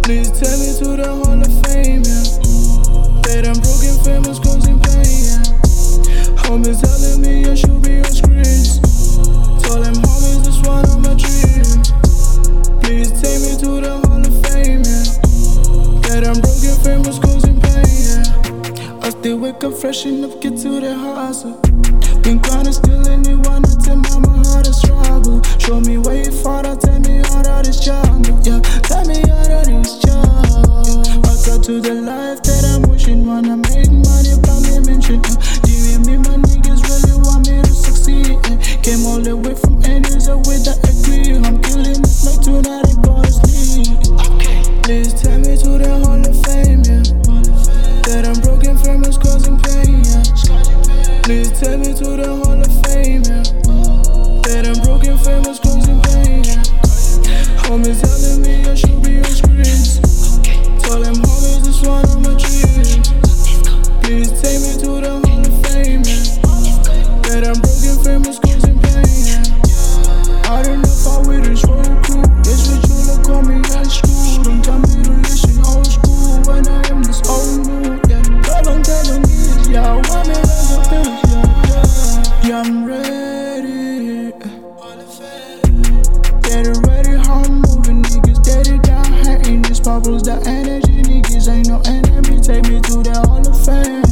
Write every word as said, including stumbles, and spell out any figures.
Please take me to the Hall of Fame, yeah. That I'm broken, famous, causing pain, yeah. Homies telling me I should be on screens. Told them homies this one of my dreams. Please take me to the Hall of Fame, yeah. That I'm broken, famous, causing pain, yeah. I still wake up fresh enough, get to the hustle. Been grinding, still anyone to tell mama how to struggle. Show me where you fought, tell me out of this jungle, yeah. Tell me out of this jungle. I got to the life that I'm wishing. Wanna make money, but me mention uh, D M me, my niggas really want me to succeed, uh. Came all the way from Andes with the agree. I'm killing this night tonight, I go to sleep. Please take me to the Hall of Fame, yeah. That I'm broken, famous, causing pain, yeah. Please take me to the Hall of Fame, yeah. That I'm broken, famous, causing pain, yeah. Homies telling me I should be on screens. Told them homies this one of my dreams. Please take me to the Hall of Fame, yeah. That I'm broken, famous, causing pain, yeah. I don't know if I with this whole crew. Guess what you look call me high school. Don't tell me to listen old school when I am this old new, yeah. All I'm telling me, yeah, I want me like a bitch, yeah, yeah. Yeah, I'm ready. Get it ready, how I'm moving, niggas get it down, hating. This bubbles the energy, niggas ain't no enemy. Take me to the Hall of Fame.